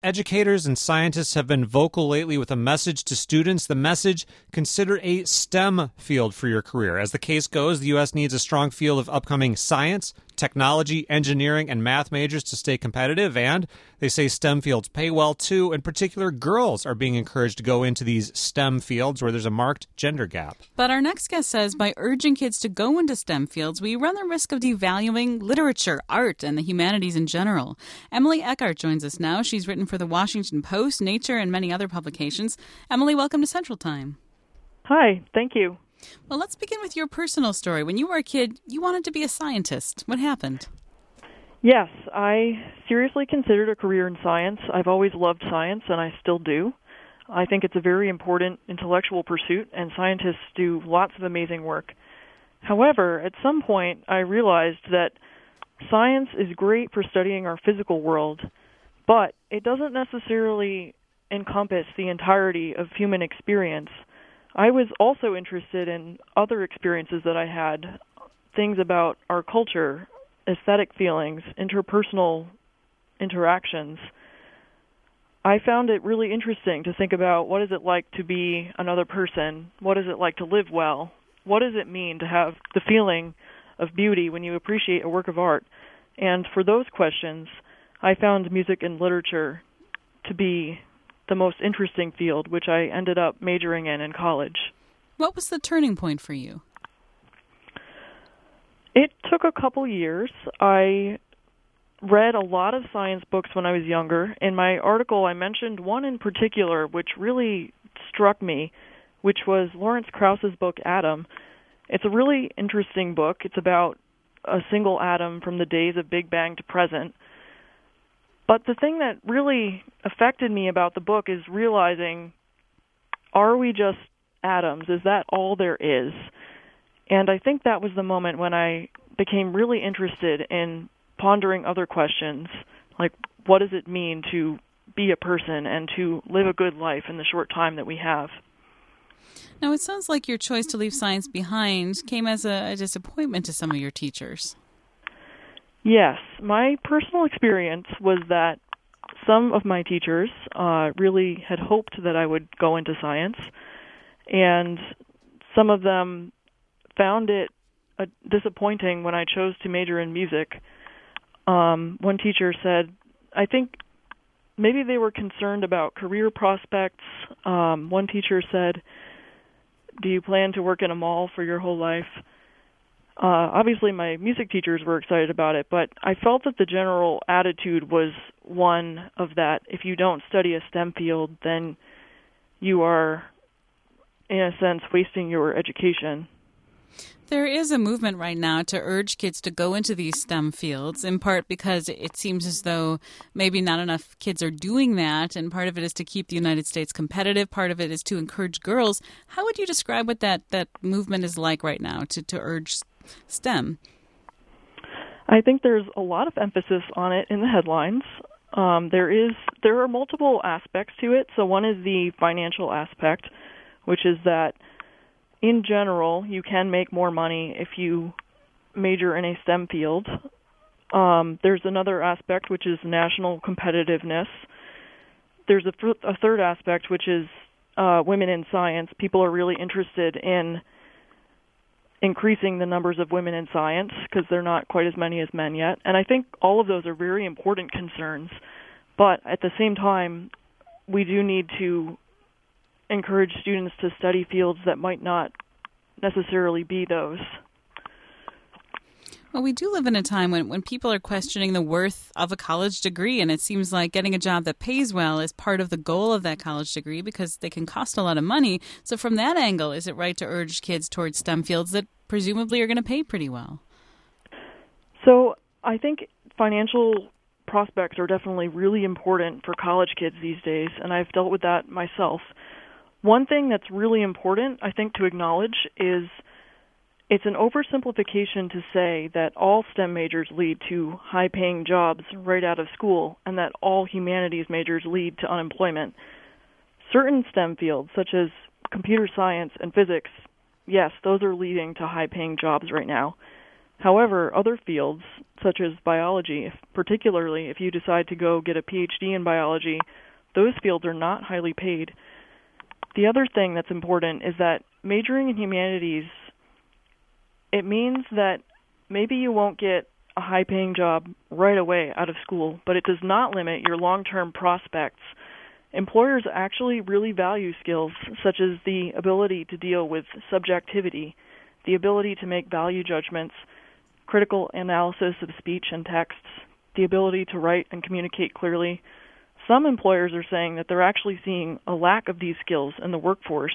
educators and scientists have been vocal lately with a message to students. The message: consider a STEM field for your career. As the case goes, the U.S. needs a strong field of upcoming science, technology, engineering, and math majors to stay competitive, and they say STEM fields pay well, too. In particular, girls are being encouraged to go into these STEM fields where there's a marked gender gap. But our next guest says by urging kids to go into STEM fields, we run the risk of devaluing literature, art, and the humanities in general. Emily Eckhart joins us now. She's written for the Washington Post, Nature, and many other publications. Emily, welcome to Central Time. Hi, thank you. Well, let's begin with your personal story. When you were a kid, you wanted to be a scientist. What happened? Yes, I seriously considered a career in science. I've always loved science, and I still do. I think it's a very important intellectual pursuit, and scientists do lots of amazing work. However, at some point, I realized that science is great for studying our physical world, but it doesn't necessarily encompass the entirety of human experience. I was also interested in other experiences that I had, things about our culture, aesthetic feelings, interpersonal interactions. I found it really interesting to think about what is it like to be another person, what is it like to live well, what does it mean to have the feeling of beauty when you appreciate a work of art. And for those questions, I found music and literature to be the most interesting field, which I ended up majoring in college. What was the turning point for you? It took a couple years. I read a lot of science books when I was younger. In my article, I mentioned one in particular which really struck me, which was Lawrence Krauss's book, Atom. It's a really interesting book. It's about a single atom from the days of Big Bang to present. But the thing that really affected me about the book is realizing, are we just atoms? Is that all there is? And I think that was the moment when I became really interested in pondering other questions, like what does it mean to be a person and to live a good life in the short time that we have? Now, it sounds like your choice to leave science behind came as a disappointment to some of your teachers. Yes, my personal experience was that some of my teachers really had hoped that I would go into science, and some of them found it disappointing when I chose to major in music. One teacher said, I think maybe they were concerned about career prospects. One teacher said, do you plan to work in a mall for your whole life? Obviously, my music teachers were excited about it, but I felt that the general attitude was one of that if you don't study a STEM field, then you are, in a sense, wasting your education. There is a movement right now to urge kids to go into these STEM fields, in part because it seems as though maybe not enough kids are doing that, and part of it is to keep the United States competitive, part of it is to encourage girls. How would you describe what that movement is like right now to urge STEM? I think there's a lot of emphasis on it in the headlines. There are multiple aspects to it. So one is the financial aspect, which is that in general, you can make more money if you major in a STEM field. There's another aspect, which is national competitiveness. There's a third aspect, which is women in science. People are really interested in increasing the numbers of women in science because there are not quite as many as men yet. And I think all of those are very important concerns. But at the same time, we do need to encourage students to study fields that might not necessarily be those. Well, we do live in a time when people are questioning the worth of a college degree, and it seems like getting a job that pays well is part of the goal of that college degree because they can cost a lot of money. So from that angle, is it right to urge kids towards STEM fields that presumably are going to pay pretty well? So I think financial prospects are definitely really important for college kids these days, and I've dealt with that myself. One thing that's really important, I think, to acknowledge is it's an oversimplification to say that all STEM majors lead to high-paying jobs right out of school and that all humanities majors lead to unemployment. Certain STEM fields, such as computer science and physics, yes, those are leading to high-paying jobs right now. However, other fields, such as biology, particularly if you decide to go get a PhD in biology, those fields are not highly paid. The other thing that's important is that majoring in humanities, it means that maybe you won't get a high-paying job right away out of school, but it does not limit your long-term prospects. Employers actually really value skills such as the ability to deal with subjectivity, the ability to make value judgments, critical analysis of speech and texts, the ability to write and communicate clearly. Some employers are saying that they're actually seeing a lack of these skills in the workforce.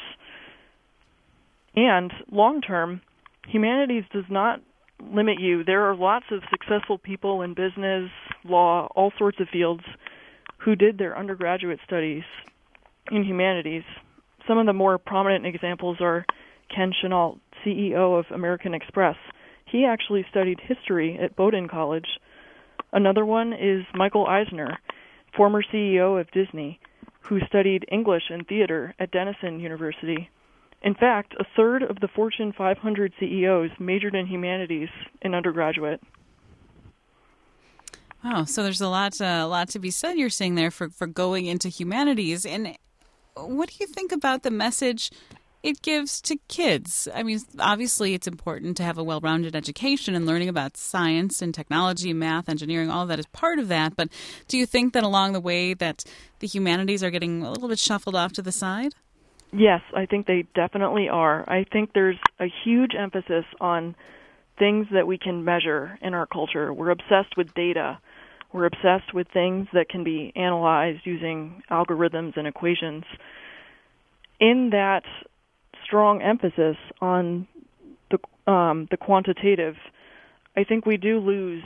And long-term, humanities does not limit you. There are lots of successful people in business, law, all sorts of fields who did their undergraduate studies in humanities. Some of the more prominent examples are Ken Chenault, CEO of American Express. He actually studied history at Bowdoin College. Another one is Michael Eisner, former CEO of Disney, who studied English and theater at Denison University. In fact, a third of the Fortune 500 CEOs majored in humanities in undergraduate. Wow, so there's a lot to be said, you're saying there, for going into humanities. And what do you think about the message it gives to kids? I mean, obviously it's important to have a well-rounded education, and learning about science and technology, math, engineering, all of that is part of that. But do you think that along the way that the humanities are getting a little bit shuffled off to the side? Yes, I think they definitely are. I think there's a huge emphasis on things that we can measure in our culture. We're obsessed with data. We're obsessed with things that can be analyzed using algorithms and equations. In that strong emphasis on the quantitative, I think we do lose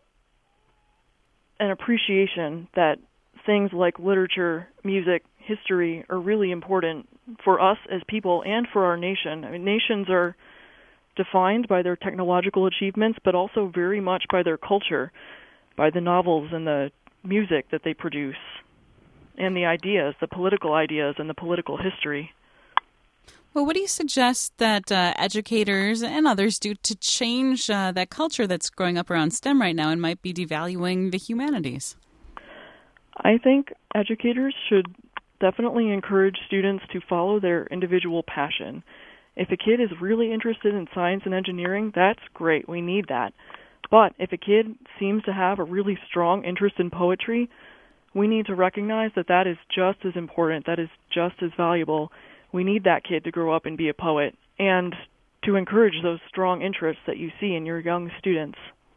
an appreciation that things like literature, music, history are really important for us as people and for our nation. I mean, nations are defined by their technological achievements, but also very much by their culture, by the novels and the music that they produce, and the ideas, the political ideas and the political history. Well, what do you suggest that educators and others do to change that culture that's growing up around STEM right now and might be devaluing the humanities? I think educators should definitely encourage students to follow their individual passion. If a kid is really interested in science and engineering, that's great. We need that. But if a kid seems to have a really strong interest in poetry, we need to recognize that that is just as important, that is just as valuable. We need that kid to grow up and be a poet, and to encourage those strong interests that you see in your young students.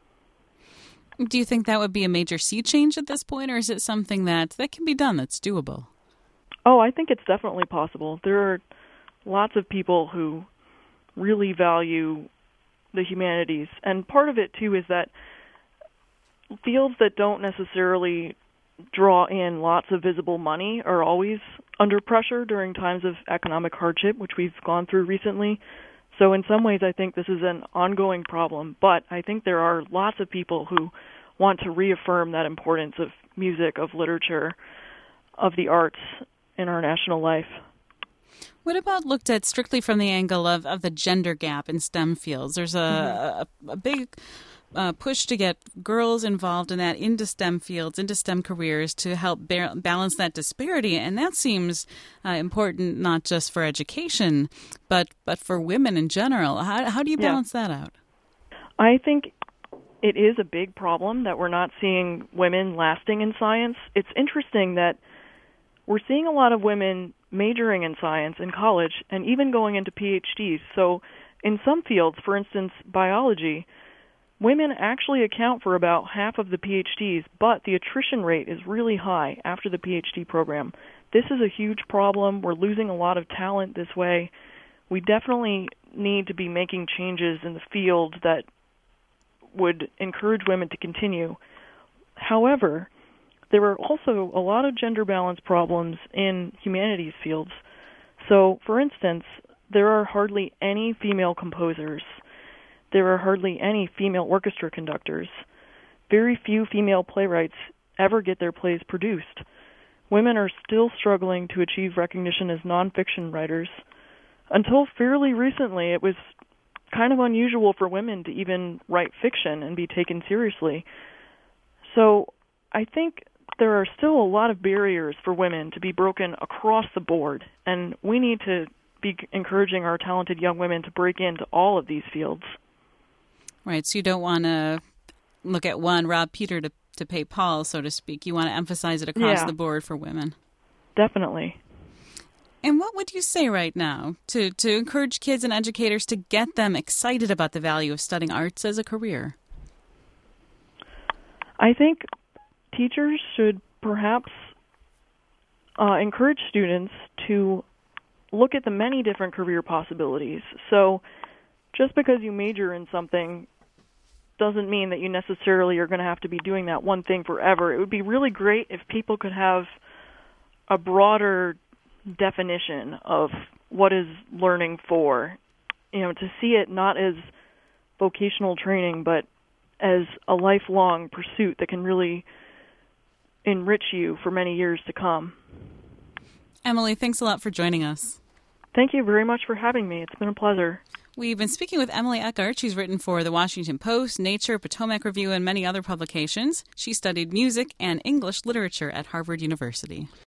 Do you think that would be a major sea change at this point, or is it something that can be done, that's doable? Oh, I think it's definitely possible. There are lots of people who really value the humanities, and part of it, too, is that fields that don't necessarily draw in lots of visible money are always under pressure during times of economic hardship, which we've gone through recently. So in some ways, I think this is an ongoing problem, but I think there are lots of people who want to reaffirm that importance of music, of literature, of the arts in our national life. What about looked at strictly from the angle of the gender gap in STEM fields? There's a big push to get girls involved in that, into STEM fields, into STEM careers, to help balance that disparity. And that seems important not just for education, but for women in general. How do you balance that out? I think it is a big problem that we're not seeing women lasting in science. It's interesting that we're seeing a lot of women majoring in science in college and even going into PhDs. So in some fields, for instance, biology, women actually account for about half of the PhDs, but the attrition rate is really high after the PhD program. This is a huge problem. We're losing a lot of talent this way. We definitely need to be making changes in the field that would encourage women to continue. However, there are also a lot of gender balance problems in humanities fields. So, for instance, there are hardly any female composers. There are hardly any female orchestra conductors. Very few female playwrights ever get their plays produced. Women are still struggling to achieve recognition as nonfiction writers. Until fairly recently, it was kind of unusual for women to even write fiction and be taken seriously. So I think there are still a lot of barriers for women to be broken across the board, and we need to be encouraging our talented young women to break into all of these fields. Right, so you don't want to look at one, rob Peter to pay Paul, so to speak. You want to emphasize it across the board for women. Definitely. And what would you say right now to encourage kids and educators to get them excited about the value of studying arts as a career? I think teachers should perhaps encourage students to look at the many different career possibilities. So just because you major in something doesn't mean that you necessarily are going to have to be doing that one thing forever. It would be really great if people could have a broader definition of what is learning for, to see it not as vocational training, but as a lifelong pursuit that can really enrich you for many years to come. Emily, thanks a lot for joining us. Thank you very much for having me. It's been a pleasure. We've been speaking with Emily Eckart. She's written for The Washington Post, Nature, Potomac Review, and many other publications. She studied music and English literature at Harvard University.